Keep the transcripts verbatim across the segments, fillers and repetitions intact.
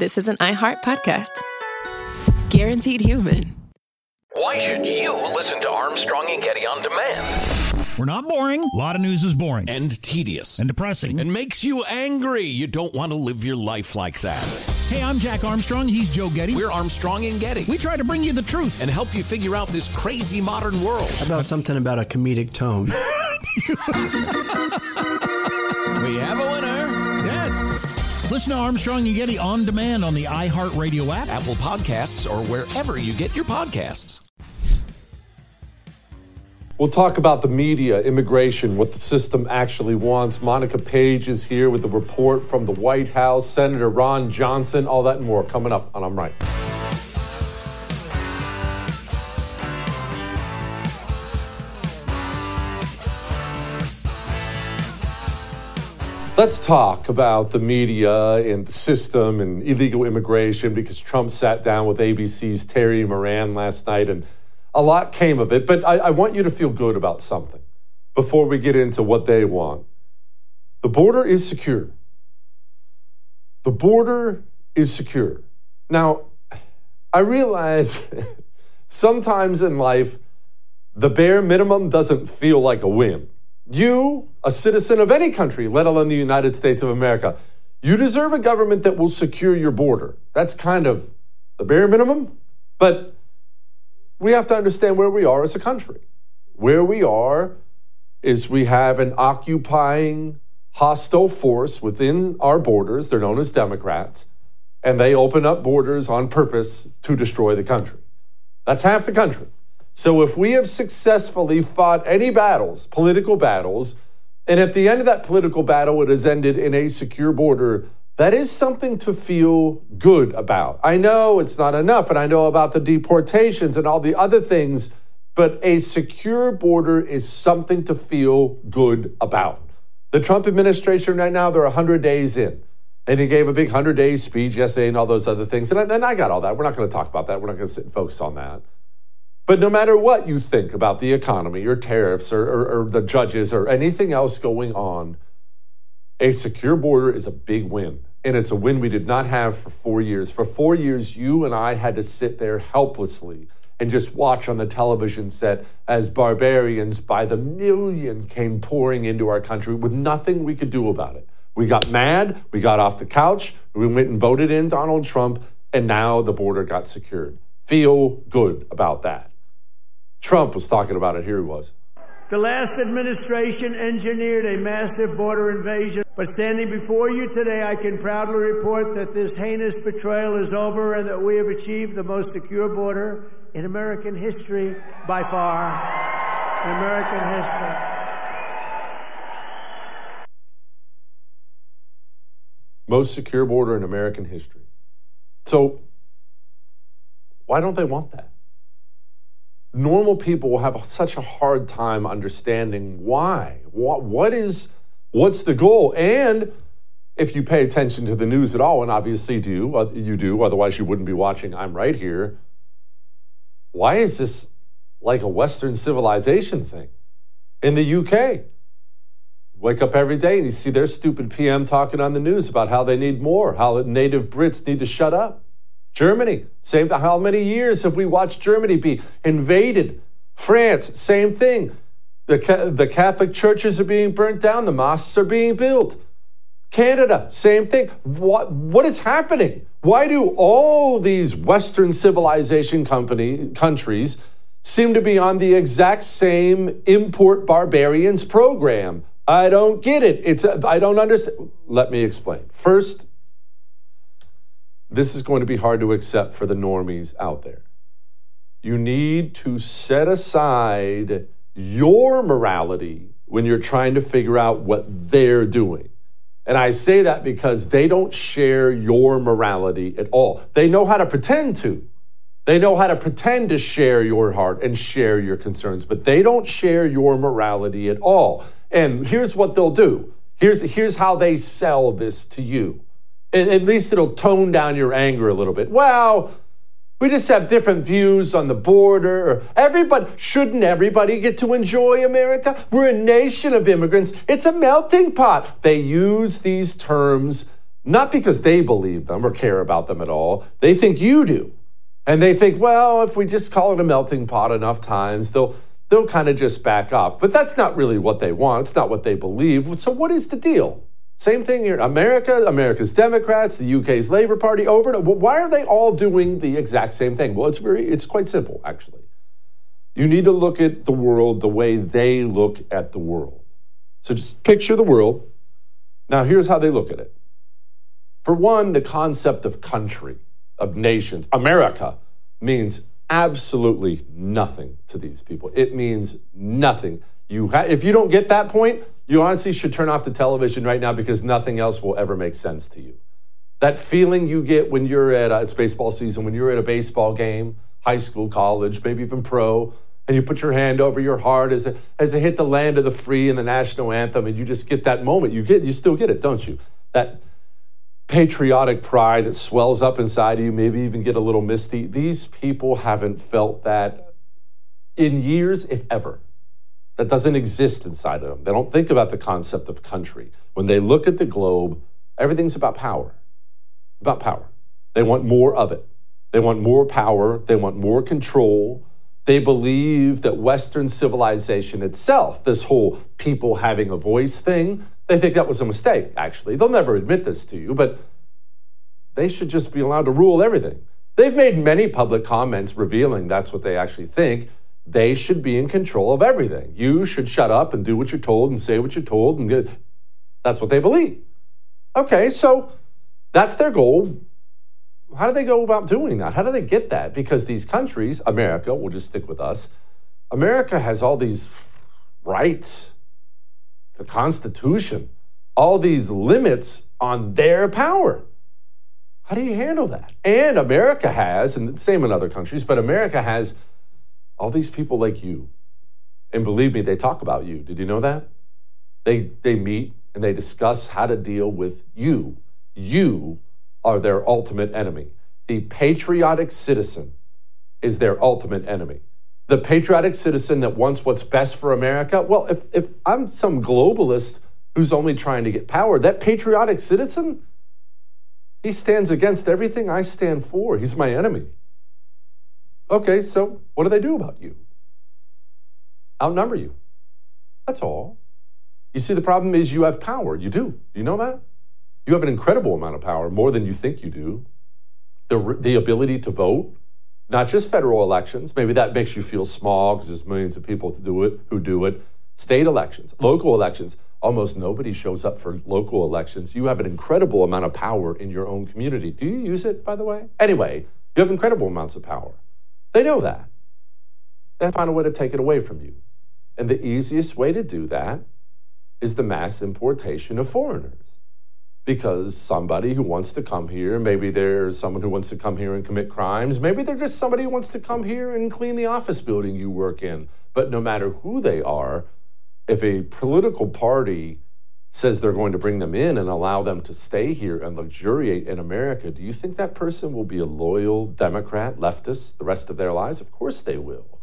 this is an iHeart podcast. Guaranteed Human. Why should you listen to Armstrong and Getty on demand? We're not boring. A lot of news is boring. And tedious. And depressing. And makes you angry. You don't want to live your life like that. Hey, I'm Jack Armstrong. He's Joe Getty. We're Armstrong and Getty. We try to bring you the truth. And help you figure out this crazy modern world. How about something about a comedic tone? We have a winner. Yes. Listen to Armstrong and Getty on demand on the iHeartRadio app, Apple Podcasts, or wherever you get your podcasts. We'll talk about the media, immigration, what the system actually wants. Monica Page is here with a report from the White House. Senator Ron Johnson, all that and more coming up on I'm Right. Let's talk about the media and the system and illegal immigration, because Trump sat down with A B C's Terry Moran last night and a lot came of it. But I, I want you to feel good about something before we get into what they want. The border is secure. The border is secure. Now, I realize sometimes in life, the bare minimum doesn't feel like a win. You, a citizen of any country, let alone the United States of America, you deserve a government that will secure your border. That's kind of the bare minimum. But we have to understand where we are as a country. Where we are is we have an occupying, hostile force within our borders. They're known as Democrats. And they open up borders on purpose to destroy the country. That's half the country. So if we have successfully fought any battles, political battles, and at the end of that political battle, it has ended in a secure border, that is something to feel good about. I know it's not enough, and I know about the deportations and all the other things, but a secure border is something to feel good about. The Trump administration right now, they're one hundred days in, and he gave a big one hundred-day speech yesterday and all those other things, and I, and I got all that. We're not going to talk about that. We're not going to sit and focus on that. But no matter what you think about the economy or tariffs or, or, or the judges or anything else going on, a secure border is a big win. And it's a win we did not have for four years. For four years, you and I had to sit there helplessly and just watch on the television set as barbarians by the million came pouring into our country with nothing we could do about it. We got mad, we got off the couch, we went and voted in Donald Trump, and now the border got secured. Feel good about that. Trump was talking about it. Here he was. The last administration engineered a massive border invasion, but standing before you today, I can proudly report that this heinous betrayal is over and that we have achieved the most secure border in American history by far. In American history. Most secure border in American history. So, why don't they want that? Normal people will have such a hard time understanding why. What, what is, what's the goal? And if you pay attention to the news at all, and obviously do, you do, otherwise you wouldn't be watching I'm Right Here, why is this like a Western civilization thing? In the U K, wake up every day and you see their stupid P M talking on the news about how they need more, how native Brits need to shut up. Germany, same thing. How many years have we watched Germany be invaded? France, same thing. The, the Catholic churches are being burnt down. The mosques are being built. Canada, same thing. What, what is happening? Why do all these Western civilization company, countries seem to be on the exact same import barbarians program? I don't get it. It's I don't understand. Let me explain. First, this is going to be hard to accept for the normies out there. You need to set aside your morality when you're trying to figure out what they're doing. And I say that because they don't share your morality at all. They know how to pretend to. They know how to pretend to share your heart and share your concerns, but they don't share your morality at all. And here's what they'll do. Here's, here's how they sell this to you. At least it'll tone down your anger a little bit. Well, we just have different views on the border. Or everybody, shouldn't everybody get to enjoy America? We're a nation of immigrants. It's a melting pot. They use these terms Not because they believe them or care about them at all. They think you do. And they think, well, if we just call it a melting pot enough times, they'll they'll kind of just back off. But that's not really what they want. It's not what they believe. So what is the deal? Same thing here. America, America's Democrats, the U K's Labour Party, over. Why are they all doing the exact same thing? Well, it's very, it's quite simple, actually. You need to look at the world the way they look at the world. So just picture the world. Now, here's how they look at it. For one, the concept of country, of nations, America, means absolutely nothing to these people. It means nothing. You ha- if you don't get that point, you honestly should turn off the television right now because nothing else will ever make sense to you. That feeling you get when you're at, uh, it's baseball season, when you're at a baseball game, high school, college, maybe even pro, and you put your hand over your heart as, it, as they hit the land of the free and the national anthem, and you just get that moment. You get, you still get it, don't you? That patriotic pride that swells up inside of you, maybe even get a little misty. These people haven't felt that in years, if ever. That doesn't exist inside of them. They don't think about the concept of country. When they look at the globe, everything's about power. About power. They want more of it. They want more power. They want more control. They believe that Western civilization itself, this whole people having a voice thing, they think that was a mistake, actually. They'll never admit this to you, but they should just be allowed to rule everything. They've made many public comments revealing that's what they actually think. They should be in control of everything. You should shut up and do what you're told and say what you're told, and get, that's what they believe. Okay, so that's their goal. How do they go about doing that? How do they get that? Because these countries, America, we'll just stick with us, America has all these rights, the Constitution, all these limits on their power. How do you handle that? And America has, and the same in other countries, but America has all these people like you. And believe me, they talk about you. Did you know that? They, they meet and they discuss how to deal with you. You are their ultimate enemy. The patriotic citizen is their ultimate enemy. The patriotic citizen that wants what's best for America. Well, if, if I'm some globalist who's only trying to get power, that patriotic citizen, he stands against everything I stand for. He's my enemy. Okay, so what do they do about you? Outnumber you. That's all. You see, the problem is you have power. You do. You know that? You have an incredible amount of power, more than you think you do. The, the ability to vote, not just federal elections. Maybe that makes you feel small because there's millions of people to do it who do it. State elections, local elections. Almost nobody shows up for local elections. You have an incredible amount of power in your own community. Do you use it, by the way? Anyway, you have incredible amounts of power. They know that. They find a way to take it away from you. And the easiest way to do that is the mass importation of foreigners. Because somebody who wants to come here, maybe there's someone who wants to come here and commit crimes, maybe they're just somebody who wants to come here and clean the office building you work in. But no matter who they are, if a political party says they're going to bring them in and allow them to stay here and luxuriate in America, do you think that person will be a loyal Democrat, leftist, the rest of their lives? Of course they will.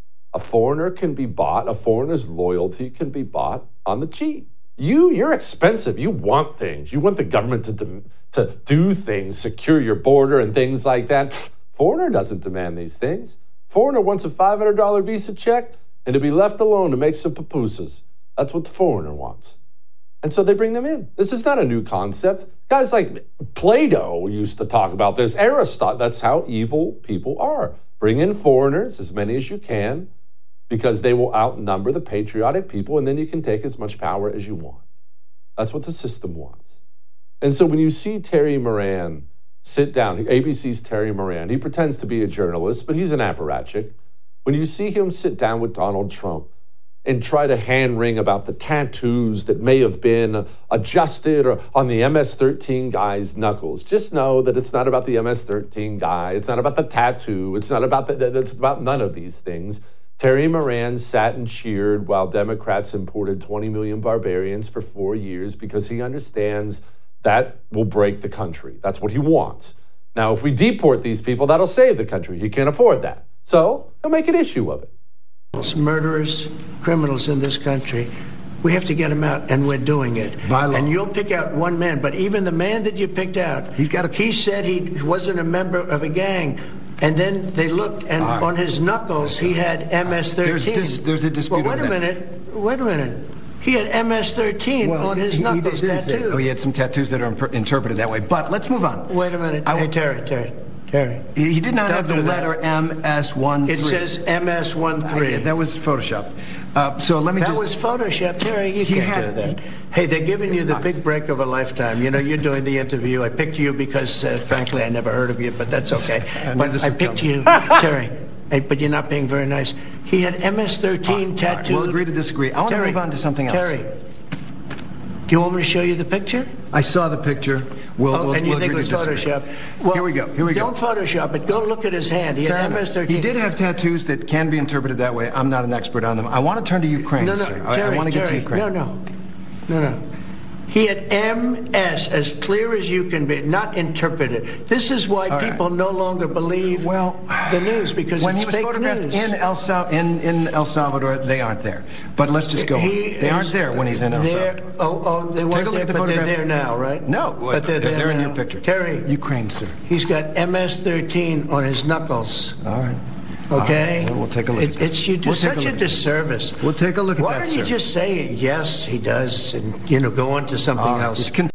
A foreigner can be bought, a foreigner's loyalty can be bought on the cheap. You, you're expensive. You want things. You want the government to, de- to do things, secure your border and things like that. Foreigner doesn't demand these things. Foreigner wants a five hundred dollars visa check and to be left alone to make some pupusas. That's what the foreigner wants. And so they bring them in. This is not a new concept. Guys like Plato used to talk about this. Aristotle, that's how evil people are. Bring in foreigners, as many as you can, because they will outnumber the patriotic people, and then you can take as much power as you want. That's what the system wants. And so when you see Terry Moran sit down, A B C's Terry Moran, he pretends to be a journalist, but he's an apparatchik. When you see him sit down with Donald Trump and try to hand-wring about the tattoos that may have been adjusted or on the M S thirteen guy's knuckles, just know that it's not about the M S thirteen guy. It's not about the tattoo. It's not about the, it's about none of these things. Terry Moran sat and cheered while Democrats imported twenty million barbarians for four years because he understands that will break the country. That's what he wants. Now, if we deport these people, that'll save the country. He can't afford that. So he'll make an issue of it. Murderers, criminals in this country We have to get him out, and we're doing it. By law. And you'll pick out one man, but even the man that you picked out, He's got a- he said he wasn't a member of a gang. And then they looked, and All right. on his knuckles, he had M S thirteen. There's dis- there's a dispute Well, wait on a that. minute. Wait a minute. He had M S thirteen Well, on his he- he knuckles didn't say- tattooed. Oh, he had some tattoos that are imp- interpreted that way. But let's move on. Wait a minute. I- hey, Terry, Terry, Terry. He he did not Don't have the do that. letter M S one three. It says M S thirteen. That was Photoshopped. Uh, so let me That just... was Photoshop, Terry. You He can't had- do that. Hey, they're giving you the big break of a lifetime. You know, you're doing the interview. I picked you because, uh, frankly, I never heard of you, but that's okay. I knew But this I would picked come. you, Terry. Hey, but you're not being very nice. He had M S thirteen All right, tattooed. we'll agree to disagree. I want to Terry, move on to something else. Terry, do you want me to show you the picture? I saw the picture. We'll, Oh, we'll, and you we'll think it agree was to disagree. Photoshop? Well, Here we go. Here we go. Don't Photoshop it. Go look at his hand. He Fair had enough. M S thirteen. He did have tattoos that can be interpreted that way. I'm not an expert on them. I want to turn to Ukraine, No, no, sir. I- Terry, I want to get to Terry, Ukraine. No, no, no, no. He had M S as clear as you can be, not interpreted. This is why All right. people no longer believe Well, the news because when it's he was fake photographed news. in El Sal- in, in El Salvador, they aren't there. But let's just go on. He They aren't is there when he's in El there- Salvador. Oh, oh, they Take weren't a look there, at the but they're photograph. there now, right? No, but they're, they're, there they're in now. your picture. Terry, Ukraine, sir. he's got M S thirteen on his knuckles. All right. Okay, All right, well, we'll take a look It, at that. it's you do We'll take such a a, look at disservice. We'll take a look at Why that, don't you sir. just say yes, he does, and you know, go on to something Uh, else? just con-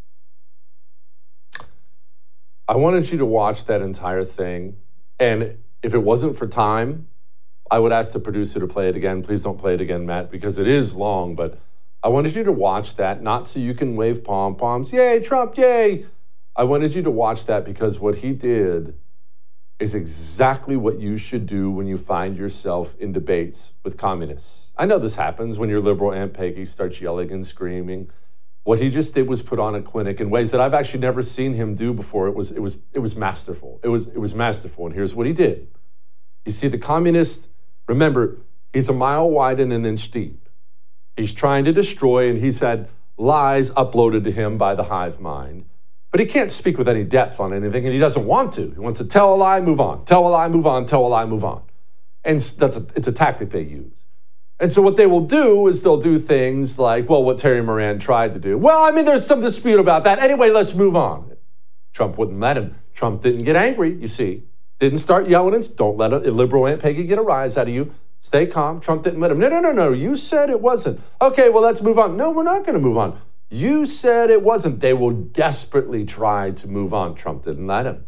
I wanted you to watch that entire thing. And if it wasn't for time, I would ask the producer to play it again. Please don't play it again, Matt, because it is long. But I wanted you to watch that, not so you can wave pom-poms. Yay, Trump, yay. I wanted you to watch that because what he did is exactly what you should do when you find yourself in debates with communists. I know this happens when your liberal Aunt Peggy starts yelling and screaming. What he just did was put on a clinic in ways that I've actually never seen him do before. It was, it was, it was masterful. It was, it was masterful. And here's what he did. You see, the communist, remember, he's a mile wide and an inch deep. He's trying to destroy, and he's had lies uploaded to him by the hive mind. But he can't speak with any depth on anything, and he doesn't want to. He wants to tell a lie, move on. Tell a lie, move on. Tell a lie, move on. And that's a, it's a tactic they use. And so what they will do is they'll do things like, well, what Terry Moran tried to do. Well, I mean, there's some dispute about that. Anyway, let's move on. Trump wouldn't let him. Trump didn't get angry, you see. Didn't start yelling and don't let a liberal Aunt Peggy get a rise out of you. Stay calm. Trump didn't let him. No, no, no, no. You said it wasn't. Okay, well, let's move on. No, we're not going to move on. You said it wasn't. They will desperately try to move on. Trump didn't let him.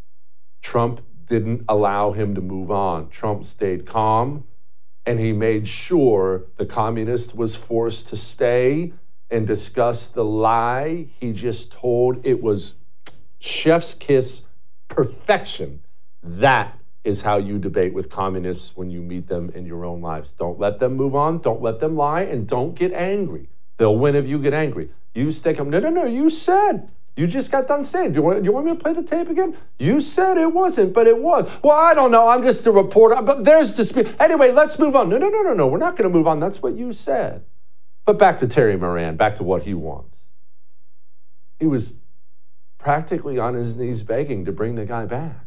Trump didn't allow him to move on. Trump stayed calm, and he made sure the communist was forced to stay and discuss the lie he just told. It was chef's kiss perfection. That is how you debate with communists when you meet them in your own lives. Don't let them move on. Don't let them lie, and don't get angry. They'll win if you get angry. You stick them. No, no, no. You said. You just got done saying. Do you, want, do you want me to play the tape again? You said it wasn't, but it was. Well, I don't know. I'm just a reporter. But there's dispute. Anyway, let's move on. No, no, no, no, no. We're not going to move on. That's what you said. But back to Terry Moran. Back to what he wants. He was practically on his knees begging to bring the guy back.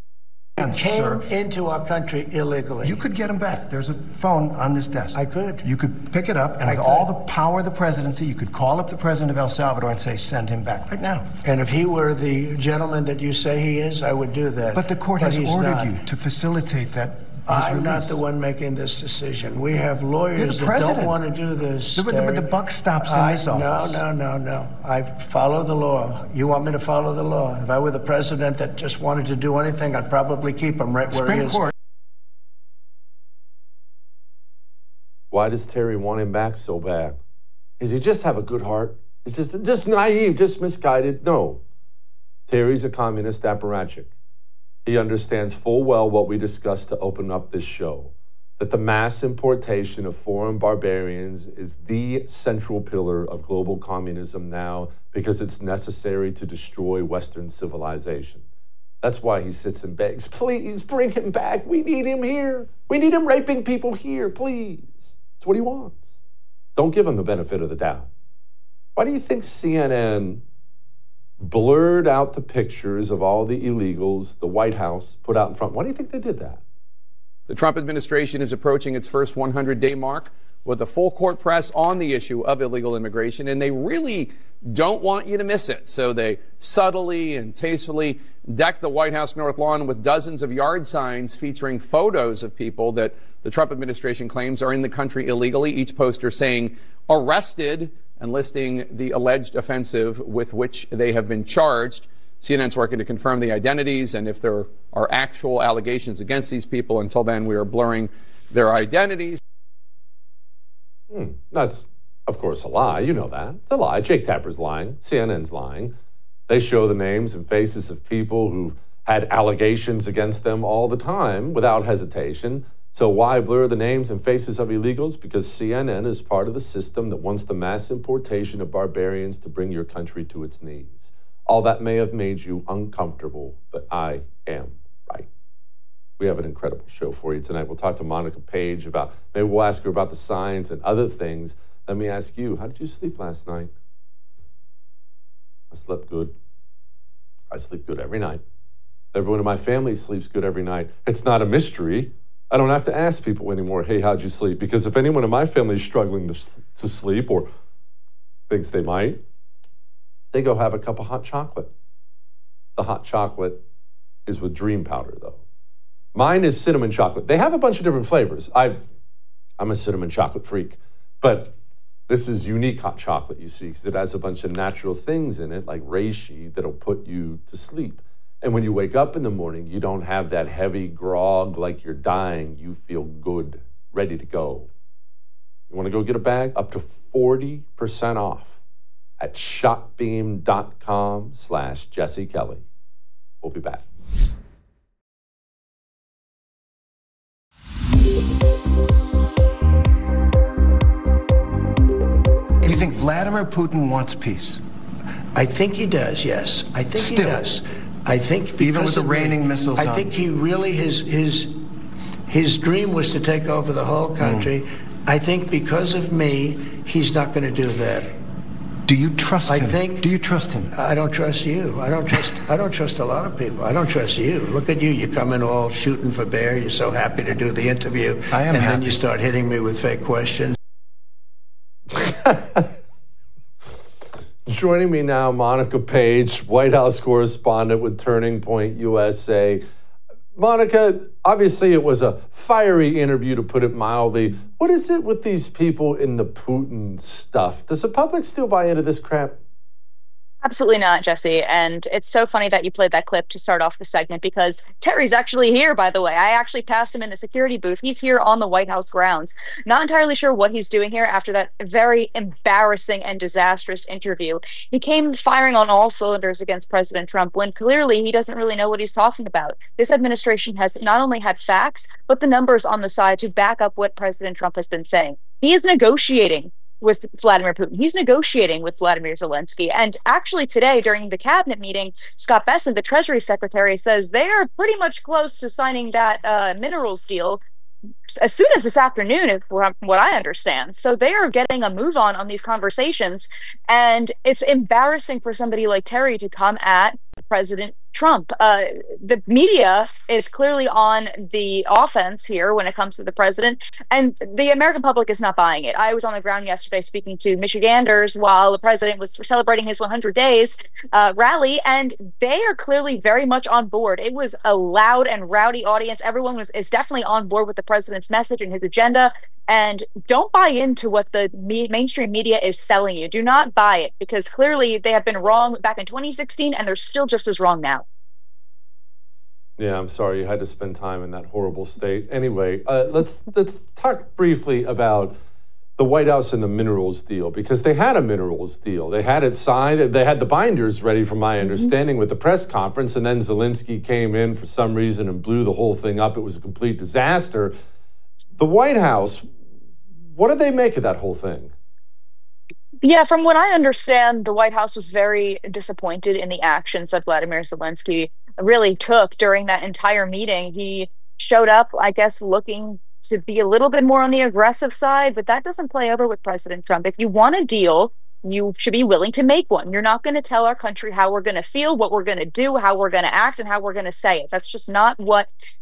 Came sir. into our country illegally. You could get him back. There's a phone on this desk. I could. You could pick it up, and I with could. all the power of the presidency, you could call up the president of El Salvador and say, send him back right now. And if he were the gentleman that you say he is, I would do that. But the court But has he's ordered not. you to facilitate that. his I'm not release. the one making this decision. We have You're lawyers the that don't president. want to do this. The- but the- but Terry. the buck stops in I- this office. No, no, no, no. I follow the law. You want me to follow the law? If I were the president that just wanted to do anything, I'd probably keep him right where he Supreme is. Court. Why does Terry want him back so bad? Does he just have a good heart? It's just, just naive, just misguided? No. Terry's a communist apparatchik. He understands full well what we discussed to open up this show, that the mass importation of foreign barbarians is the central pillar of global communism now because it's necessary to destroy Western civilization. That's why he sits and begs, please bring him back. We need him here. We need him raping people here, please. That's what he wants. Don't give him the benefit of the doubt. Why do you think C N N blurred out the pictures of all the illegals the White House put out in front? Why do you think they did that? The Trump administration is approaching its first one hundred day mark with a full court press on the issue of illegal immigration, and they really don't want you to miss it. So they subtly and tastefully deck the White House North Lawn with dozens of yard signs featuring photos of people that the Trump administration claims are in the country illegally, each poster saying arrested and listing the alleged offensive with which they have been charged. C N N's working to confirm the identities and if there are actual allegations against these people. Until then, we are blurring their identities. Hmm. That's, of course, a lie. You know that. It's a lie. Jake Tapper's lying. C N N's lying. They show the names and faces of people who had allegations against them all the time without hesitation. So why blur the names and faces of illegals? Because C N N is part of the system that wants the mass importation of barbarians to bring your country to its knees. All that may have made you uncomfortable, but I am right. We have an incredible show for you tonight. We'll talk to Monica Page about, maybe we'll ask her about the signs and other things. Let me ask you, how did you sleep last night? I slept good. I sleep good every night. Everyone in my family sleeps good every night. It's not a mystery. I don't have to ask people anymore, hey, how'd you sleep? Because if anyone in my family is struggling to, to sleep or thinks they might, they go have a cup of hot chocolate. The hot chocolate is with Dream Powder, though. Mine is cinnamon chocolate. They have a bunch of different flavors. I, I'm a cinnamon chocolate freak. But this is unique hot chocolate, you see, because it has a bunch of natural things in it, like reishi, that'll put you to sleep. And when you wake up in the morning, you don't have that heavy grog like you're dying. You feel good, ready to go. You want to go get a bag? Up to forty percent off at shopbeam.com slash Jesse Kelly. We'll be back. You think Vladimir Putin wants peace? I think he does, yes. I think Still. he does. I think Even with the of raining me, missiles I on. think he really, his, his, his dream was to take over the whole country. Mm. I think because of me, he's not going to do that. Do you trust I him? think, Do you trust him? I don't trust you. I don't trust. I don't trust a lot of people. I don't trust you. Look at you. You come in all shooting for bear. You're so happy to do the interview, I am and happy. then you start hitting me with fake questions. Joining me now, Monica Page, White House correspondent with Turning Point U S A. Monica, obviously it was a fiery interview, to put it mildly. What is it with these people in the Putin stuff? Does the public still buy into this crap? Absolutely not, Jesse. And it's so funny that you played that clip to start off the segment, because Terry's actually here, by the way. I actually passed him in the security booth. He's here on the White House grounds. Not entirely sure what he's doing here after that very embarrassing and disastrous interview. He came firing on all cylinders against President Trump when clearly he doesn't really know what he's talking about. This administration has not only had facts, but the numbers on the side to back up what President Trump has been saying. He is negotiating with Vladimir Putin. He's negotiating with Vladimir Zelensky. And actually today, during the cabinet meeting, Scott Bessent, the Treasury Secretary, says they are pretty much close to signing that uh, minerals deal as soon as this afternoon, if from what I understand. So they are getting a move on on these conversations. And it's embarrassing for somebody like Terry to come at President Trump. Uh, the media is clearly on the offense here when it comes to the president, and the American public is not buying it. I was on the ground yesterday speaking to Michiganders while the president was celebrating his one hundred days uh, rally, and they are clearly very much on board. It was a loud and rowdy audience. Everyone was is definitely on board with the president's message and his agenda. And don't buy into what the me- mainstream media is selling you. Do not buy it, because clearly they have been wrong back in twenty sixteen, and they're still just as wrong now. Yeah, I'm sorry you had to spend time in that horrible state. Anyway, uh, let's let's talk briefly about the White House and the minerals deal, because they had a minerals deal. They had it signed. They had the binders ready, from my understanding, mm-hmm. with the press conference, and then Zelensky came in for some reason and blew the whole thing up. It was a complete disaster. The White House, what did they make of that whole thing? Yeah, from what I understand, the White House was very disappointed in the actions that Vladimir Zelensky really took during that entire meeting. He showed up, I guess, looking to be a little bit more on the aggressive side, but that doesn't play over with President Trump. If you want a deal, you should be willing to make one. You're not going to tell our country how we're going to feel, what we're going to do, how we're going to act, and how we're going to say it. That's just not what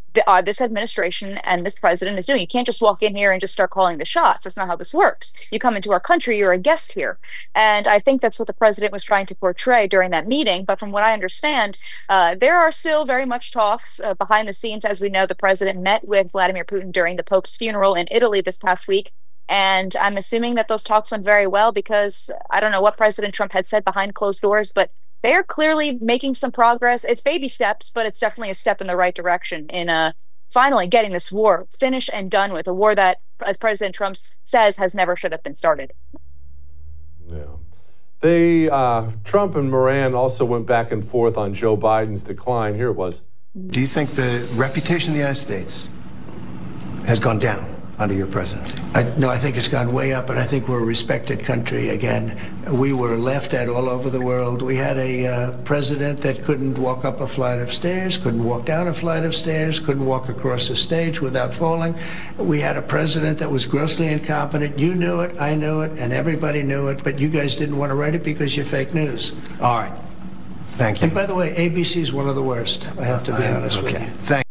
the, uh, this administration and this president is doing. You can't just walk in here and just start calling the shots. That's not how this works. You come into our country, you're a guest here. And I think that's what the president was trying to portray during that meeting. But from what I understand, uh, there are still very much talks uh, behind the scenes. As we know, the president met with Vladimir Putin during the Pope's funeral in Italy this past week. And I'm assuming that those talks went very well, because I don't know what President Trump had said behind closed doors, but they're clearly making some progress. It's baby steps, but it's definitely a step in the right direction in uh, finally getting this war finished and done with, a war that, as President Trump says, has never should have been started. Yeah. They, uh, Trump and Moran also went back and forth on Joe Biden's decline. Here it was. Do you think the reputation of the United States has gone down under your presidency? I, no, I think it's gone way up, and I think we're a respected country again. We were laughed at all over the world. We had a uh, president that couldn't walk up a flight of stairs, couldn't walk down a flight of stairs, couldn't walk across a stage without falling. We had a president that was grossly incompetent. You knew it, I knew it, and everybody knew it, but you guys didn't want to write it because you're fake news. All right. Thank you. And by the way, A B C is one of the worst. I have to be I, honest okay. with you. Thank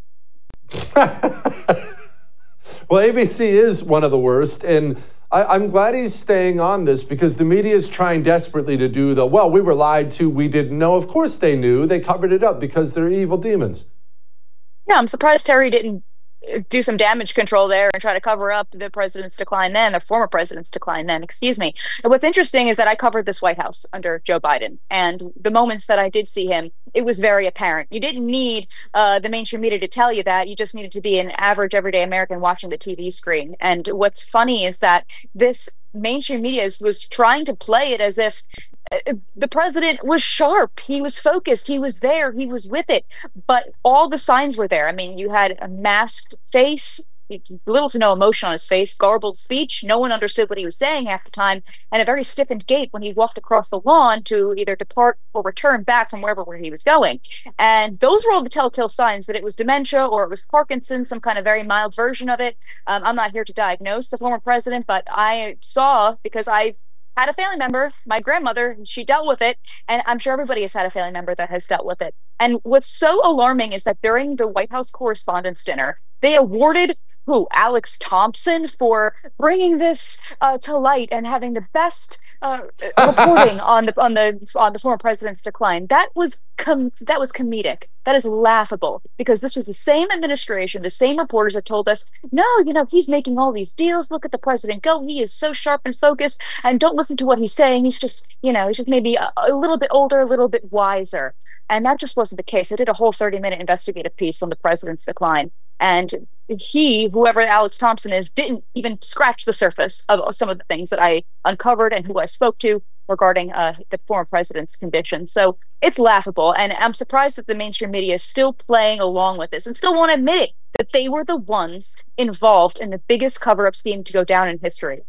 Well, A B C is one of the worst, and I, I'm glad he's staying on this, because the media is trying desperately to do the, well, we were lied to, we didn't know. Of course they knew. They covered it up because they're evil demons. Yeah, I'm surprised Terry didn't do some damage control there and try to cover up the president's decline then, the former president's decline then, excuse me. And what's interesting is that I covered this White House under Joe Biden, and the moments that I did see him, it was very apparent. You didn't need uh, the mainstream media to tell you that. You just needed to be an average everyday American watching the T V screen. And what's funny is that this mainstream media is, was trying to play it as if the president was sharp, he was focused, he was there, he was with it, but all the signs were there. I mean, you had a masked face, little to no emotion on his face, garbled speech, no one understood what he was saying half the time, and a very stiffened gait when he walked across the lawn to either depart or return back from wherever where he was going. And those were all the telltale signs that it was dementia or it was Parkinson's, some kind of very mild version of it. Um, I'm not here to diagnose the former president, but I saw, because I had a family member, my grandmother, she dealt with it, and I'm sure everybody has had a family member that has dealt with it. And what's so alarming is that during the White House Correspondents' Dinner, they awarded who Alex Thompson for bringing this uh, to light and having the best uh, reporting on the on the on the former president's decline. That was com- that was comedic. That is laughable, because this was the same administration, the same reporters that told us, no, you know, he's making all these deals. Look at the president go. He is so sharp and focused, and don't listen to what he's saying. He's just, you know, he's just maybe a, a little bit older, a little bit wiser. And that just wasn't the case. I did a whole thirty minute investigative piece on the president's decline. And he, whoever Alex Thompson is, didn't even scratch the surface of some of the things that I uncovered and who I spoke to regarding uh, the former president's condition. So it's laughable. And I'm surprised that the mainstream media is still playing along with this and still won't admit it, that they were the ones involved in the biggest cover-up scheme to go down in history.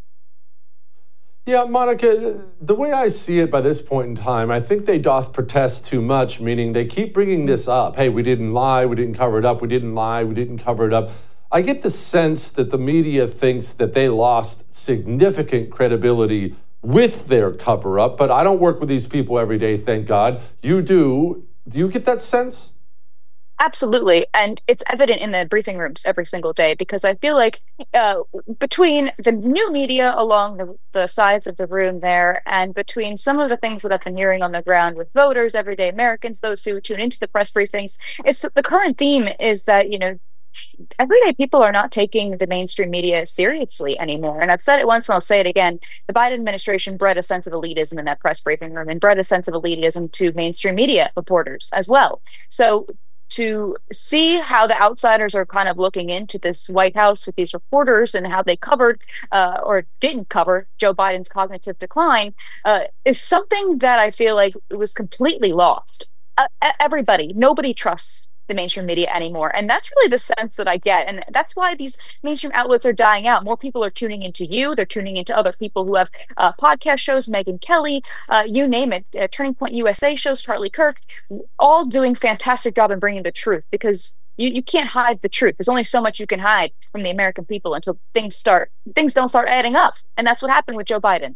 Yeah, Monica, the way I see it by this point in time, I think they doth protest too much, meaning they keep bringing this up. Hey, we didn't lie, we didn't cover it up, we didn't lie, we didn't cover it up. I get the sense that the media thinks that they lost significant credibility with their cover-up, but I don't work with these people every day, thank God. You do. Do you get that sense? Absolutely. And it's evident in the briefing rooms every single day, because I feel like uh, between the new media along the, the sides of the room there, and between some of the things that I've been hearing on the ground with voters, everyday Americans, those who tune into the press briefings, it's the current theme is that, you know, everyday people are not taking the mainstream media seriously anymore. And I've said it once and I'll say it again. The Biden administration bred a sense of elitism in that press briefing room and bred a sense of elitism to mainstream media reporters as well. So to see how the outsiders are kind of looking into this White House with these reporters and how they covered uh, or didn't cover Joe Biden's cognitive decline uh, is something that I feel like was completely lost. Uh, everybody, nobody trusts the mainstream media anymore. And that's really the sense that I get. And that's why these mainstream outlets are dying out. More people are tuning into you. They're tuning into other people who have uh, podcast shows, Megyn Kelly, uh, you name it, uh, Turning Point U S A shows, Charlie Kirk, all doing fantastic job in bringing the truth, because you, you can't hide the truth. There's only so much you can hide from the American people until things start, things don't start adding up. And that's what happened with Joe Biden.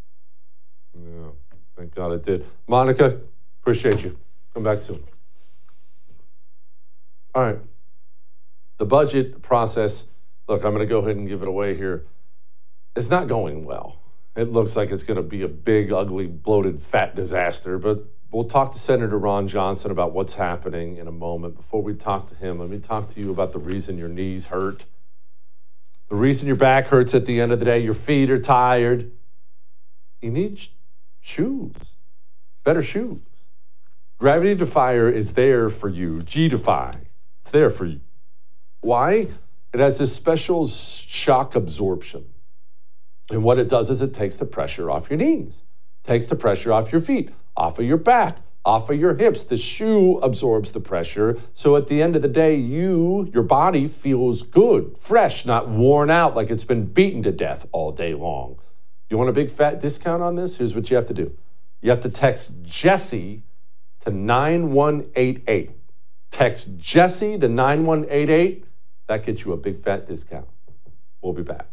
Yeah, thank God it did. Monica, appreciate you. Come back soon. All right. The budget process, look, I'm going to go ahead and give it away here, it's not going well. It looks like it's going to be a big, ugly, bloated, fat disaster, but we'll talk to Senator Ron Johnson about what's happening in a moment. Before we talk to him, let me talk to you about the reason your knees hurt, the reason your back hurts at the end of the day, your feet are tired. You need sh- shoes, better shoes. Gravity Defier is there for you. G-Defy, it's there for you. Why? It has this special shock absorption. And what it does is it takes the pressure off your knees, takes the pressure off your feet, off of your back, off of your hips. The shoe absorbs the pressure. So at the end of the day, you, your body feels good, fresh, not worn out like it's been beaten to death all day long. You want a big fat discount on this? Here's what you have to do. You have to text Jesse to nine one eight eight. Text Jesse to nine one eight eight. That gets you a big fat discount. We'll be back.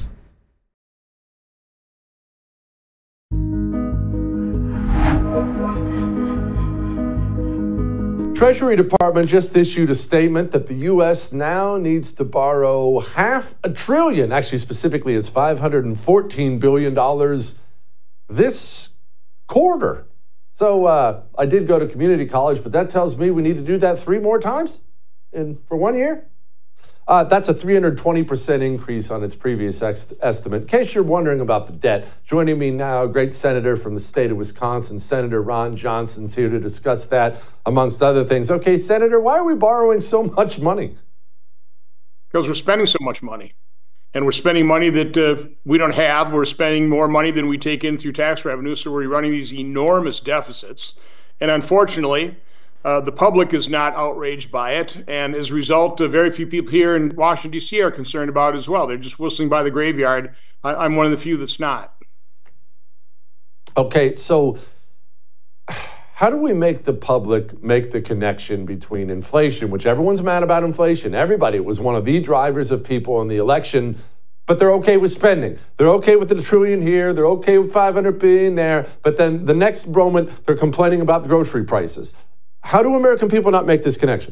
Treasury Department just issued a statement that the U S now needs to borrow half a trillion, actually specifically it's five hundred fourteen billion dollars this quarter. So uh, I did go to community college, but that tells me we need to do that three more times in for one year. Uh, that's a three hundred twenty percent increase on its previous ex- estimate. In case you're wondering about the debt, joining me now, a great senator from the state of Wisconsin, Senator Ron Johnson's here to discuss that, amongst other things. Okay, Senator, why are we borrowing so much money? Because we're spending so much money. And we're spending money that uh, we don't have. We're spending more money than we take in through tax revenue, so we're running these enormous deficits. And unfortunately, Uh, the public is not outraged by it, and as a result, uh, very few people here in Washington, D C are concerned about it as well. They're just whistling by the graveyard. I- I'm one of the few that's not. Okay, so how do we make the public make the connection between inflation, which everyone's mad about inflation. Everybody was one of the drivers of people in the election, but they're okay with spending. They're okay with the trillion here. They're okay with five hundred billion there. But then the next moment, they're complaining about the grocery prices. How do American people not make this connection?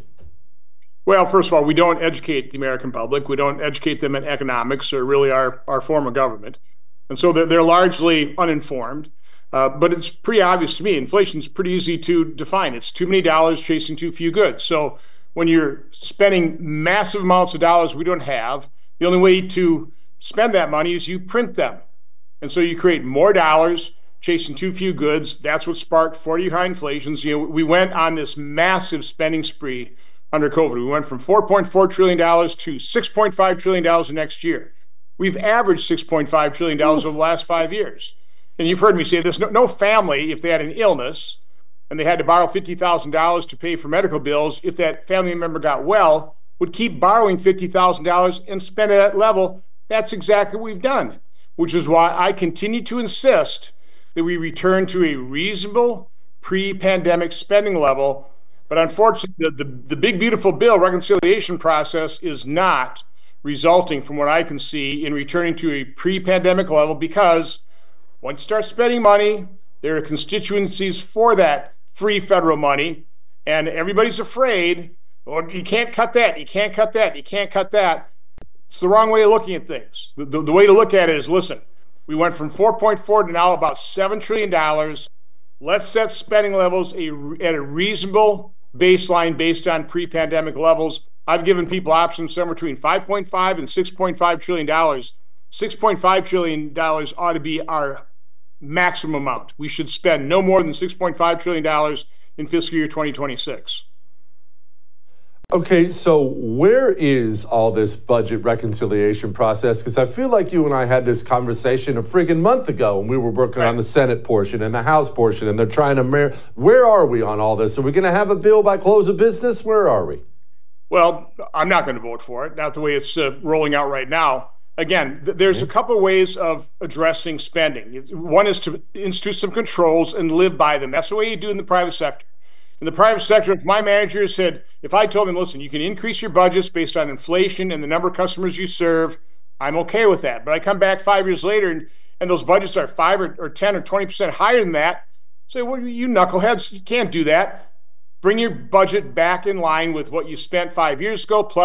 Well, first of all, we don't educate the American public. We don't educate them in economics or really our, our form of government. And so they're, they're largely uninformed. Uh, but it's pretty obvious to me. Inflation is pretty easy to define. It's too many dollars chasing too few goods. So when you're spending massive amounts of dollars we don't have, the only way to spend that money is you print them. And so you create more dollars chasing too few goods. That's what sparked forty-year high inflations. You know, we went on this massive spending spree under COVID. We went from four point four trillion dollars to six point five trillion dollars the next year. We've averaged six point five trillion dollars over the last five years. And you've heard me say this, no, no family, if they had an illness and they had to borrow fifty thousand dollars to pay for medical bills, if that family member got well, would keep borrowing fifty thousand dollars and spend at that level. That's exactly what we've done, which is why I continue to insist that we return to a reasonable pre-pandemic spending level. But unfortunately, the, the, the big, beautiful bill reconciliation process is not resulting, from what I can see, in returning to a pre-pandemic level, because once you start spending money, there are constituencies for that free federal money, and everybody's afraid, well, you can't cut that, you can't cut that, you can't cut that. It's the wrong way of looking at things. The, the, the way to look at it is, listen, we went from four point four to now about seven trillion dollars. Let's set spending levels a, at a reasonable baseline based on pre-pandemic levels. I've given people options somewhere between five point five and six point five trillion dollars. six point five trillion dollars ought to be our maximum amount. We should spend no more than six point five trillion dollars in fiscal year twenty twenty-six. Okay, so where is all this budget reconciliation process? Because I feel like you and I had this conversation a friggin' month ago when we were working right on the Senate portion and the House portion, and they're trying to... Mar- where are we on all this? Are we going to have a bill by close of business? Where are we? Well, I'm not going to vote for it, not the way it's uh, rolling out right now. Again, th- there's a couple of ways of addressing spending. One is to institute some controls and live by them. That's the way you do in the private sector. In the private sector, if my manager said, if I told them, listen, you can increase your budgets based on inflation and the number of customers you serve, I'm okay with that. But I come back five years later and, and those budgets are five or, or ten or twenty percent higher than that. Say, well, you knuckleheads, you can't do that. Bring your budget back in line with what you spent five years ago, plus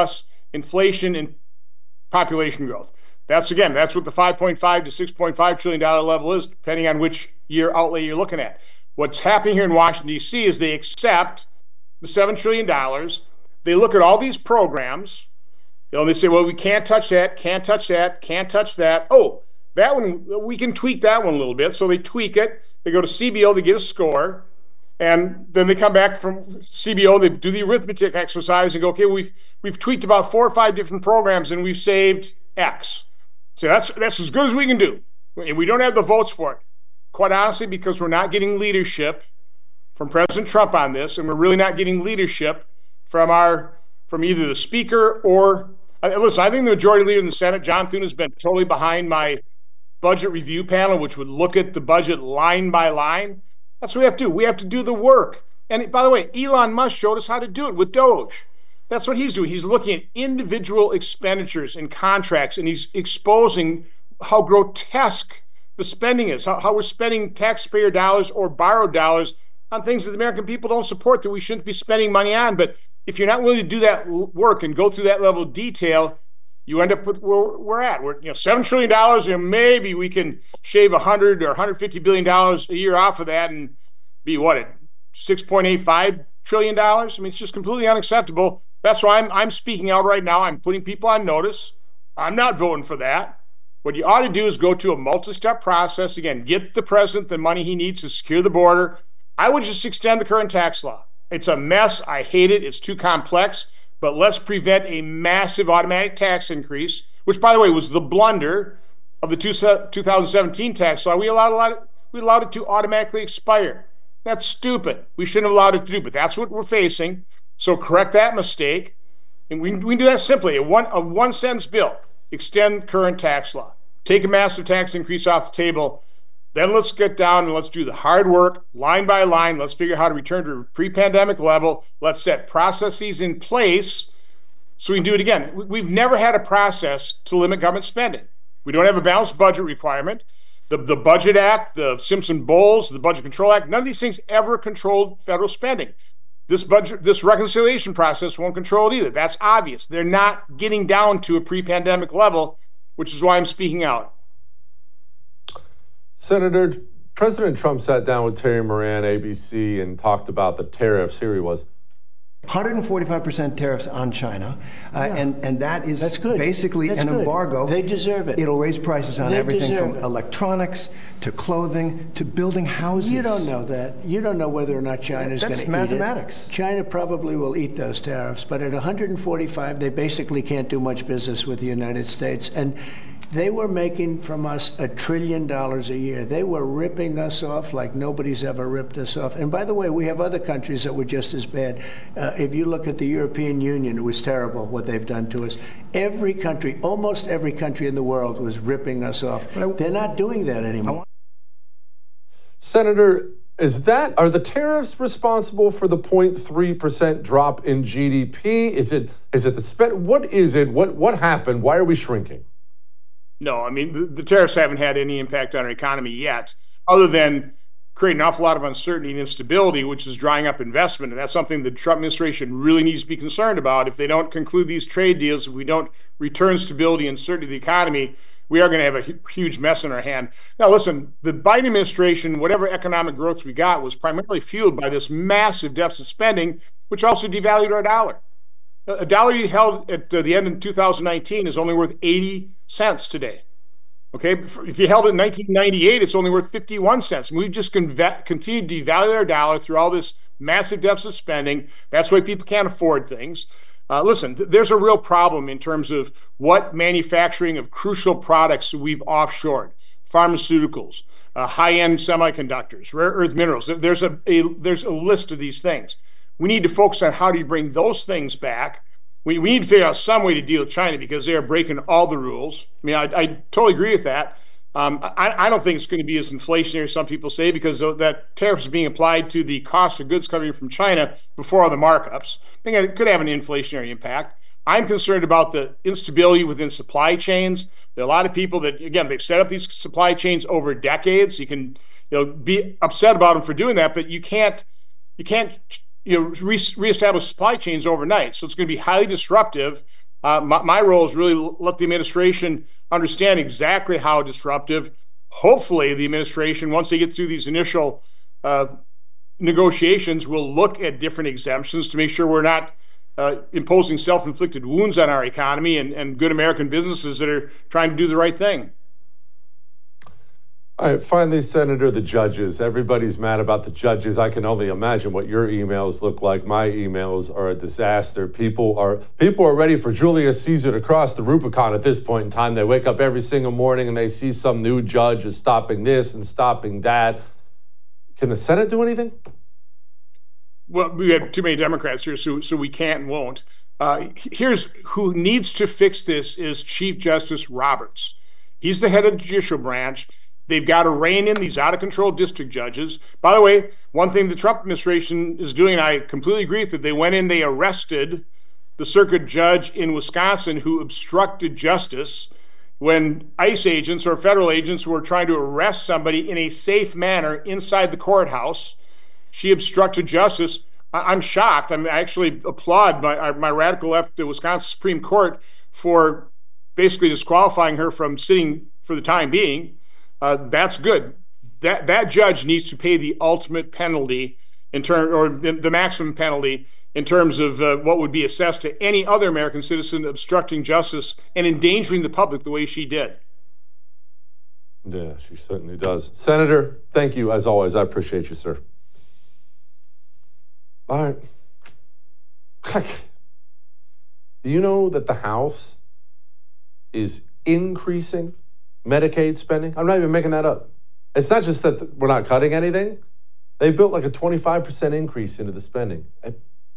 inflation and population growth. That's, again, that's what the five point five to six point five trillion dollars level is, depending on which year outlay you're looking at. What's happening here in Washington, D C is they accept the seven trillion dollars. They look at all these programs, you know, and they say, well, we can't touch that, can't touch that, can't touch that. Oh, that one, we can tweak that one a little bit. So they tweak it. They go to C B O, they get a score. And then they come back from C B O, they do the arithmetic exercise and go, okay, we've we've tweaked about four or five different programs and we've saved X. So that's that's as good as we can do. And we don't have the votes for it. Quite honestly, because we're not getting leadership from President Trump on this, and we're really not getting leadership from our from either the speaker or uh, listen, I think the majority leader in the Senate, John Thune, has been totally behind my budget review panel, which would look at the budget line by line. That's what we have to do. We have to do the work. And by the way, Elon Musk showed us how to do it with Doge. That's what he's doing. He's looking at individual expenditures and contracts, and he's exposing how grotesque the spending is, how, how we're spending taxpayer dollars or borrowed dollars on things that the American people don't support, that we shouldn't be spending money on. But if you're not willing to do that work and go through that level of detail, you end up with where we're at. We're, you know, seven trillion dollars, and maybe we can shave one hundred or one hundred fifty billion dollars a year off of that and be what, at six point eight five trillion dollars? I mean, it's just completely unacceptable. That's why I'm, I'm speaking out right now. I'm putting people on notice. I'm not voting for that. What you ought to do is go to a multi-step process. Again, get the president the money he needs to secure the border. I would just extend the current tax law. It's a mess. I hate it. It's too complex. But let's prevent a massive automatic tax increase, which, by the way, was the blunder of the two thousand seventeen tax law. We allowed, a lot of, we allowed it to automatically expire. That's stupid. We shouldn't have allowed it to do, but that's what we're facing. So correct that mistake. And we, we can do that simply. A one, a one sentence bill, extend current tax law, take a massive tax increase off the table. Then let's get down and let's do the hard work, line by line. Let's figure out how to return to a pre-pandemic level. Let's set processes in place so we can do it again. We've never had a process to limit government spending. We don't have a balanced budget requirement. The, the Budget Act, the Simpson-Bowles, the Budget Control Act, none of these things ever controlled federal spending. This budget, this reconciliation process won't control it either. That's obvious. They're not getting down to a pre-pandemic level, which is why I'm speaking out. Senator, President Trump sat down with Terry Moran, A B C, and talked about the tariffs. Here he was. one hundred forty-five percent tariffs on China, uh, yeah. and, and that is That's good. basically That's an good. embargo. They deserve it. It'll raise prices on They everything from it. electronics to clothing to building houses. You don't know that. You don't know whether or not China's going to eat it. That's mathematics. China probably will eat those tariffs, but at one hundred forty-five, they basically can't do much business with the United States. And they were making from us a trillion dollars a year. They were ripping us off like nobody's ever ripped us off. And by the way, we have other countries that were just as bad. Uh, if you look at the European Union, it was terrible what they've done to us. Every country, almost every country in the world was ripping us off. But they're not doing that anymore. Senator, is that, are the tariffs responsible for the zero point three percent drop in G D P? Is it, is it the spend? What is it? What, what happened? Why are we shrinking? No, I mean, the, the tariffs haven't had any impact on our economy yet, other than creating an awful lot of uncertainty and instability, which is drying up investment. And that's something the Trump administration really needs to be concerned about. If they don't conclude these trade deals, if we don't return stability and certainty to the economy, we are going to have a huge mess in our hand. Now, listen, the Biden administration, whatever economic growth we got, was primarily fueled by this massive deficit spending, which also devalued our dollar. A dollar you held at the end of two thousand nineteen is only worth eighty cents today. Okay, if you held it in nineteen ninety-eight, it's only worth fifty-one cents. And we've just conve- continued to devalue our dollar through all this massive deficit spending. That's why people can't afford things. Uh, listen, th- there's a real problem in terms of what manufacturing of crucial products we've offshored. Pharmaceuticals, uh, high-end semiconductors, rare earth minerals. There's a, a there's a list of these things. We need to focus on how do you bring those things back. We, we need to figure out some way to deal with China because they are breaking all the rules. I mean, I, I totally agree with that. Um, I, I don't think it's going to be as inflationary as some people say because that tariff is being applied to the cost of goods coming from China before all the markups. I think it could have an inflationary impact. I'm concerned about the instability within supply chains. There are a lot of people that, again, they've set up these supply chains over decades. You can, you know, be upset about them for doing that, but you can't, you can't, you know, re- reestablish supply chains overnight. So it's going to be highly disruptive. Uh, my, my role is really let the administration understand exactly how disruptive. Hopefully, the administration, once they get through these initial uh, negotiations, will look at different exemptions to make sure we're not uh, imposing self-inflicted wounds on our economy and, and good American businesses that are trying to do the right thing. All right, finally, Senator, the judges. Everybody's mad about the judges. I can only imagine what your emails look like. My emails are a disaster. People are people are ready for Julius Caesar to cross the Rubicon at this point in time. They wake up every single morning and they see some new judge is stopping this and stopping that. Can the Senate do anything? Well, we have too many Democrats here, so, so we can't and won't. Uh, here's who needs to fix this is Chief Justice Roberts. He's the head of the judicial branch. They've got to rein in these out-of-control district judges. By the way, one thing the Trump administration is doing, and I completely agree with it, they went in, they arrested the circuit judge in Wisconsin who obstructed justice when ICE agents or federal agents were trying to arrest somebody in a safe manner inside the courthouse. She obstructed justice. I'm shocked. I mean, I actually applaud my, my radical left, the Wisconsin Supreme Court, for basically disqualifying her from sitting for the time being. Uh, that's good. That that judge needs to pay the ultimate penalty in term, or the, the maximum penalty in terms of uh, what would be assessed to any other American citizen obstructing justice and endangering the public the way she did. Yeah, she certainly does. Senator, thank you as always. I appreciate you, sir. All right. Do you know that the House is increasing Medicaid spending? I'm not even making that up. It's not just that we're not cutting anything. They built like a twenty-five percent increase into the spending. I'm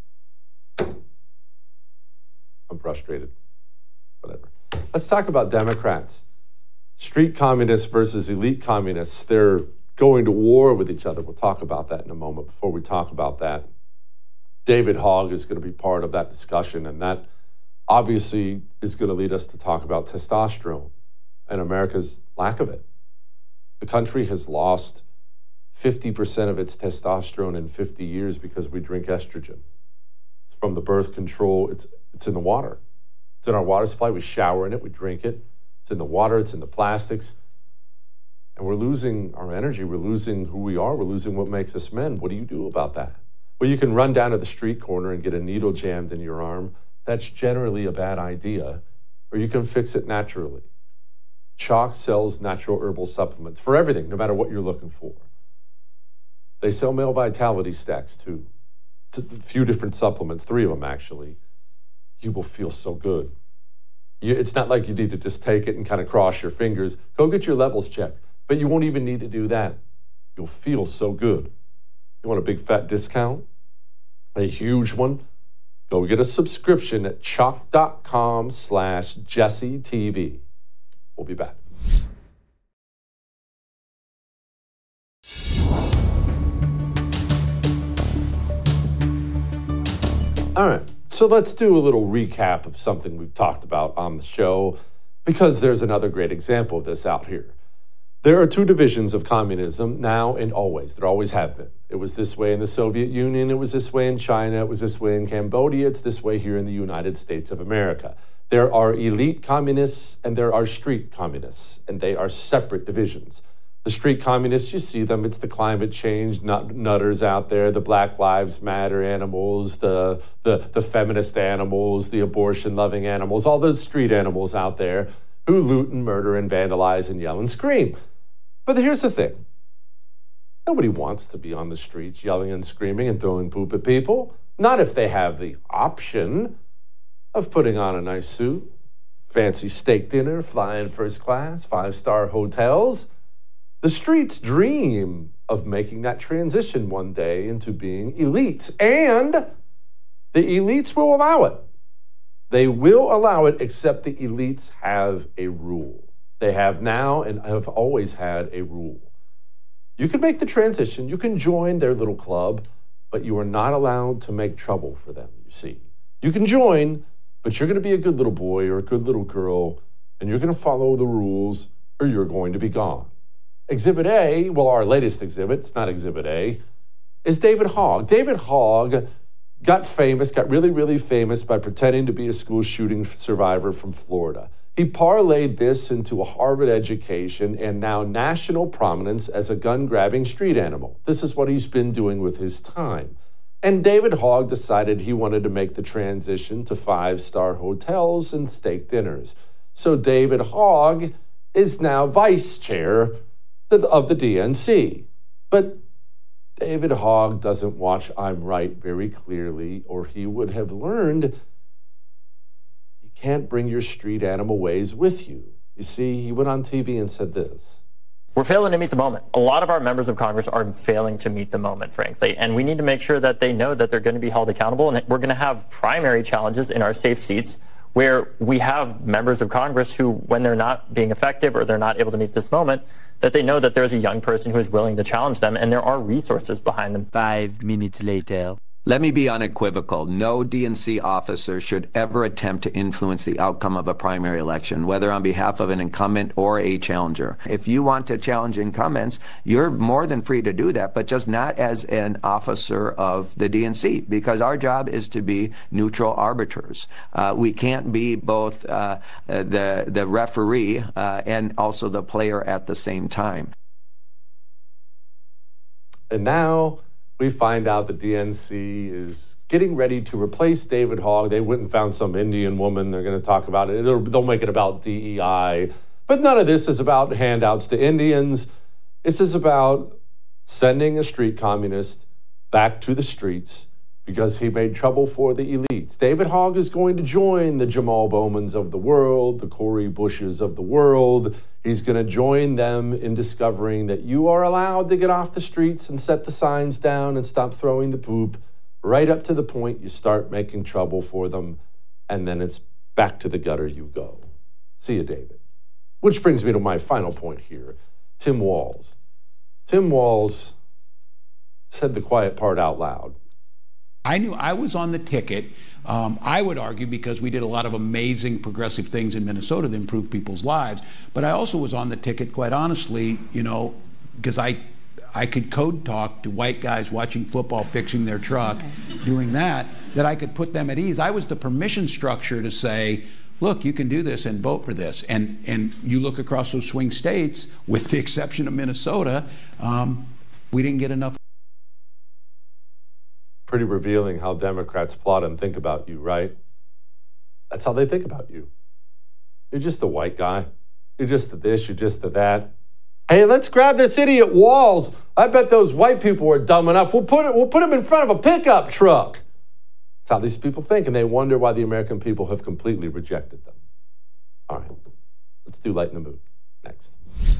frustrated. Whatever. Let's talk about Democrats. Street communists versus elite communists. They're going to war with each other. We'll talk about that in a moment. Before we talk about that, David Hogg is going to be part of that discussion, and that obviously is going to lead us to talk about testosterone and America's lack of it. The country has lost fifty percent of its testosterone in fifty years because we drink estrogen. It's from the birth control. It's, it's in the water. It's in our water supply. We shower in it. We drink it. It's in the water. It's in the plastics. And we're losing our energy. We're losing who we are. We're losing what makes us men. What do you do about that? Well, you can run down to the street corner and get a needle jammed in your arm. That's generally a bad idea. Or you can fix it naturally. Chalk sells natural herbal supplements for everything, no matter what you're looking for. They sell male vitality stacks too. It's a few different supplements, three of them actually. You will feel so good. You, it's not like you need to just take it and kind of cross your fingers. Go get your levels checked, but you won't even need to do that. You'll feel so good. You want a big fat discount? A huge one? Go get a subscription at chalk.com slash Jesse TV. We'll be back. All right, so let's do a little recap of something we've talked about on the show, because there's another great example of this out here. There are two divisions of communism now and always. There always have been. It was this way in the Soviet Union. It was this way in China. It was this way in Cambodia. It's this way here in the United States of America. There are elite communists and there are street communists, and they are separate divisions. The street communists, you see them, it's the climate change nut- nutters out there, the Black Lives Matter animals, the, the, the feminist animals, the abortion-loving animals, all those street animals out there who loot and murder and vandalize and yell and scream. But here's the thing. Nobody wants to be on the streets yelling and screaming and throwing poop at people. Not if they have the option of putting on a nice suit, fancy steak dinner, flying first class, five-star hotels. The streets dream of making that transition one day into being elites, and the elites will allow it. They will allow it, except the elites have a rule. They have now and have always had a rule. You can make the transition, you can join their little club, but you are not allowed to make trouble for them, you see. You can join, but you're going to be a good little boy or a good little girl, and you're going to follow the rules, or you're going to be gone. Exhibit A, well, our latest exhibit, it's not Exhibit A, is David Hogg. David Hogg got famous, got really, really famous by pretending to be a school shooting survivor from Florida. He parlayed this into a Harvard education and now national prominence as a gun-grabbing street animal. This is what he's been doing with his time. And David Hogg decided he wanted to make the transition to five-star hotels and steak dinners. So David Hogg is now vice chair of the D N C. But David Hogg doesn't watch I'm Right very clearly, or he would have learned you can't bring your street animal ways with you. You see, he went on T V and said this. We're failing to meet the moment. A lot of our members of Congress are failing to meet the moment, frankly, and we need to make sure that they know that they're going to be held accountable, and we're going to have primary challenges in our safe seats where we have members of Congress who, when they're not being effective or they're not able to meet this moment, that they know that there's a young person who is willing to challenge them, and there are resources behind them. Five minutes later. Let me be unequivocal. No D N C officer should ever attempt to influence the outcome of a primary election, whether on behalf of an incumbent or a challenger. If you want to challenge incumbents, you're more than free to do that, but just not as an officer of the D N C, because our job is to be neutral arbiters. Uh, we can't be both uh, the, the referee uh, and also the player at the same time. And now we find out the D N C is getting ready to replace David Hogg. They went and found some Indian woman. They're going to talk about it. It'll, they'll make it about D E I. But none of this is about handouts to Indians. This is about sending a street communist back to the streets because he made trouble for the elites. David Hogg is going to join the Jamal Bowmans of the world, the Cori Bushes of the world. He's going to join them in discovering that you are allowed to get off the streets and set the signs down and stop throwing the poop right up to the point you start making trouble for them, and then it's back to the gutter you go. See you, David. Which brings me to my final point here. Tim Walz. Tim Walz said the quiet part out loud. I knew I was on the ticket, um, I would argue, because we did a lot of amazing progressive things in Minnesota that improved people's lives. But I also was on the ticket, quite honestly, you know, because I I could code talk to white guys watching football, fixing their truck, doing that, that I could put them at ease. I was the permission structure to say, look, you can do this and vote for this. And, and you look across those swing states, with the exception of Minnesota, um, we didn't get enough. Pretty revealing how Democrats plot and think about you, right? That's how they think about you. You're just a white guy. You're just a this, you're just a that. Hey, let's grab this idiot Walz. I bet those white people are dumb enough. We'll put it, we'll put him in front of a pickup truck. That's how these people think, and they wonder why the American people have completely rejected them. All right, let's do Lighten the Mood next.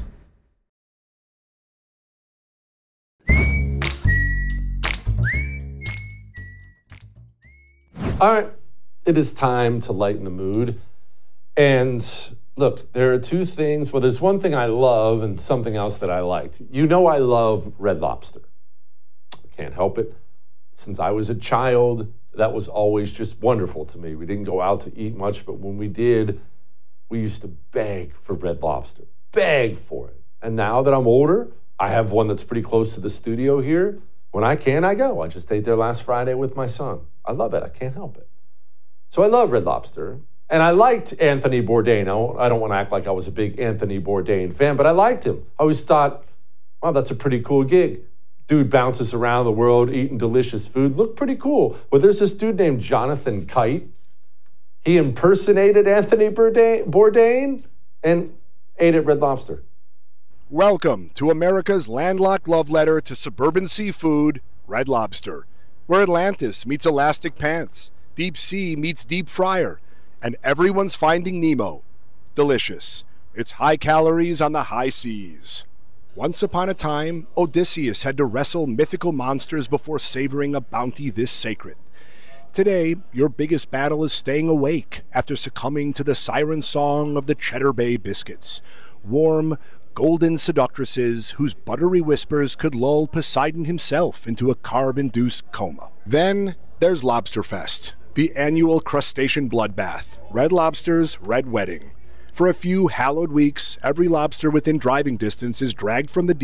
All right, it is time to lighten the mood. And look, there are two things. Well, there's one thing I love and something else that I liked. You know I love Red Lobster. I can't help it. Since I was a child, that was always just wonderful to me. We didn't go out to eat much, but when we did, we used to beg for Red Lobster. Beg for it. And now that I'm older, I have one that's pretty close to the studio here. When I can, I go. I just ate there last Friday with my son. I love it. I can't help it. So I love Red Lobster. And I liked Anthony Bourdain. I don't want to act like I was a big Anthony Bourdain fan, but I liked him. I always thought, wow, that's a pretty cool gig. Dude bounces around the world eating delicious food. Looked pretty cool. Well, there's this dude named Jonathan Kite. He impersonated Anthony Bourdain and ate at Red Lobster. Welcome to America's landlocked love letter to suburban seafood, Red Lobster, where Atlantis meets Elastic Pants, Deep Sea meets Deep Fryer, and everyone's finding Nemo. Delicious. It's high calories on the high seas. Once upon a time, Odysseus had to wrestle mythical monsters before savoring a bounty this sacred. Today, your biggest battle is staying awake after succumbing to the siren song of the Cheddar Bay biscuits. Warm, golden seductresses whose buttery whispers could lull Poseidon himself into a carb-induced coma. Then there's Lobsterfest, the annual crustacean bloodbath, Red Lobster's Red Wedding. For a few hallowed weeks, every lobster within driving distance is dragged from the deep,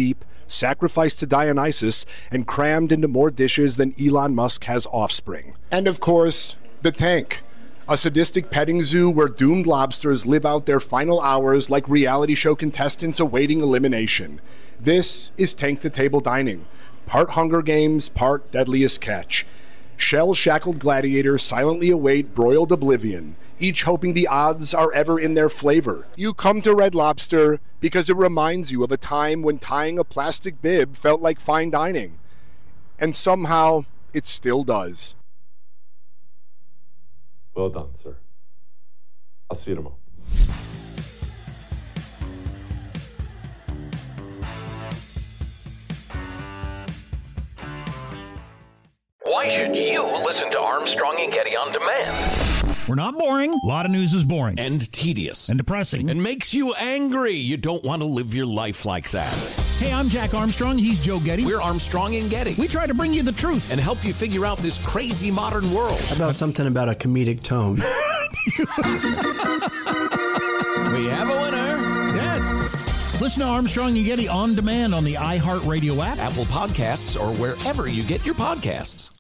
sacrificed to Dionysus, and crammed into more dishes than Elon Musk has offspring. And of course, the tank. A sadistic petting zoo where doomed lobsters live out their final hours like reality show contestants awaiting elimination. This is Tank to Table Dining. Part Hunger Games, part Deadliest Catch. Shell-shackled gladiators silently await broiled oblivion, each hoping the odds are ever in their flavor. You come to Red Lobster because it reminds you of a time when tying a plastic bib felt like fine dining. And somehow, it still does. Well done, sir. I'll see you tomorrow. Why should you listen to Armstrong and Getty on demand? We're not boring. A lot of news is boring. And tedious. And depressing. And makes you angry. You don't want to live your life like that. Hey, I'm Jack Armstrong. He's Joe Getty. We're Armstrong and Getty. We try to bring you the truth. And help you figure out this crazy modern world. How about something about a comedic tone? We have a winner. Yes. Listen to Armstrong and Getty on demand on the iHeartRadio app, Apple Podcasts, or wherever you get your podcasts.